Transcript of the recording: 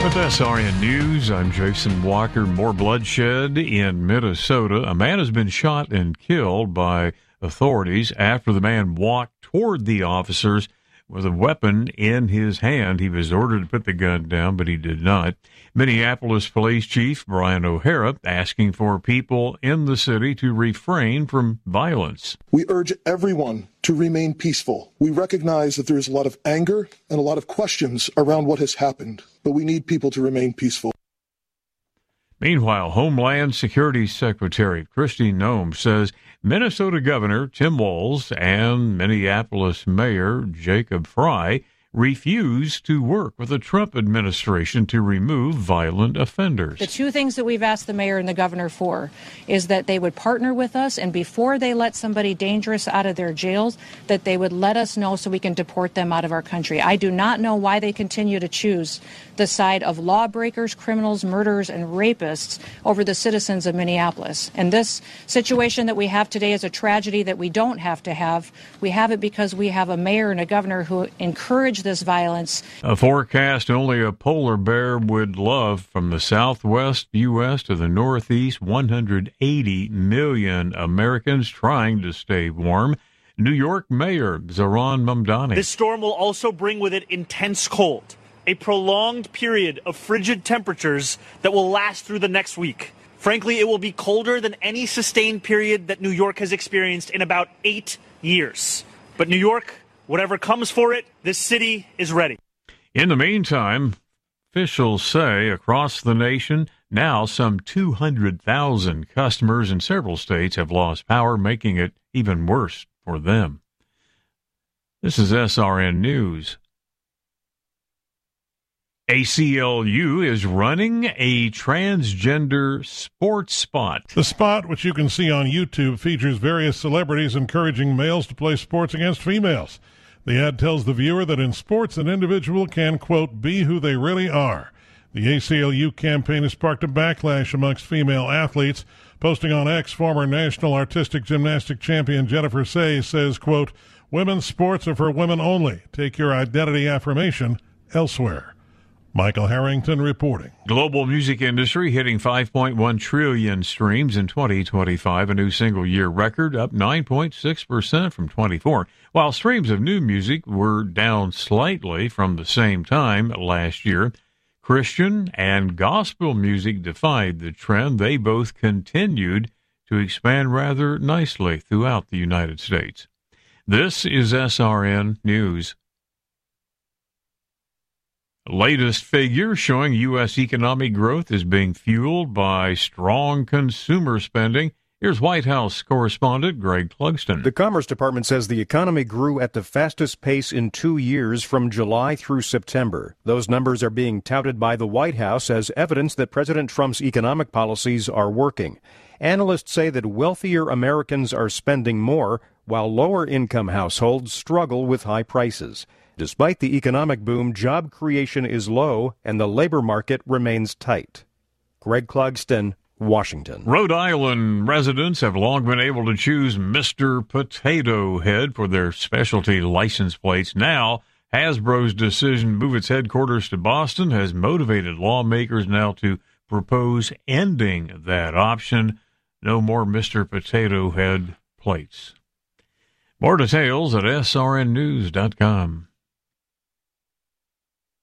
With SRN News, I'm Jason Walker. More bloodshed in Minnesota. A man has been shot and killed by authorities after the man walked toward the officers with a weapon in his hand. He was ordered to put the gun down, but he did not. Minneapolis Police Chief Brian O'Hara asking for people in the city to refrain from violence. We urge everyone to remain peaceful. We recognize that there is a lot of anger and a lot of questions around what has happened, but we need people to remain peaceful. Meanwhile, Homeland Security Secretary Kristi Noem says Minnesota Governor Tim Walz and Minneapolis Mayor Jacob Frey refused to work with the Trump administration to remove violent offenders. The two things that we've asked the mayor and the governor for is that they would partner with us, and before they let somebody dangerous out of their jails, that they would let us know so we can deport them out of our country. I do not know why they continue to choose the side of lawbreakers, criminals, murderers, and rapists over the citizens of Minneapolis. And this situation that we have today is a tragedy that we don't have to have. We have it because we have a mayor and a governor who encourage this violence. A forecast only a polar bear would love. From the southwest U.S. to the northeast, 180 million Americans trying to stay warm. New York Mayor Zohran Mamdani. This storm will also bring with it intense cold, a prolonged period of frigid temperatures that will last through the next week. Frankly, it will be colder than any sustained period that New York has experienced in about 8 years. But New York, whatever comes for it, this city is ready. In the meantime, officials say across the nation, now some 200,000 customers in several states have lost power, making it even worse for them. This is SRN News. ACLU is running a transgender sports spot. The spot, which you can see on YouTube, features various celebrities encouraging males to play sports against females. The ad tells the viewer that in sports, an individual can, quote, be who they really are. The ACLU campaign has sparked a backlash amongst female athletes. Posting on X, former national artistic gymnastic champion Jennifer Say says, quote, women's sports are for women only. Take your identity affirmation elsewhere. Michael Harrington reporting. Global music industry hitting 5.1 trillion streams in 2025, a new single-year record, up 9.6% from 24, while streams of new music were down slightly from the same time last year. Christian and gospel music defied the trend. They both continued to expand rather nicely throughout the United States. This is SRN News. Latest figures showing U.S. economic growth is being fueled by strong consumer spending. Here's White House correspondent Greg Clugston. The Commerce Department says the economy grew at the fastest pace in 2 years from July through September. Those numbers are being touted by the White House as evidence that President Trump's economic policies are working. Analysts say that wealthier Americans are spending more, while lower-income households struggle with high prices. Despite the economic boom, job creation is low and the labor market remains tight. Greg Clugston, Washington. Rhode Island residents have long been able to choose Mr. Potato Head for their specialty license plates. Now, Hasbro's decision to move its headquarters to Boston has motivated lawmakers now to propose ending that option. No more Mr. Potato Head plates. More details at srnnews.com.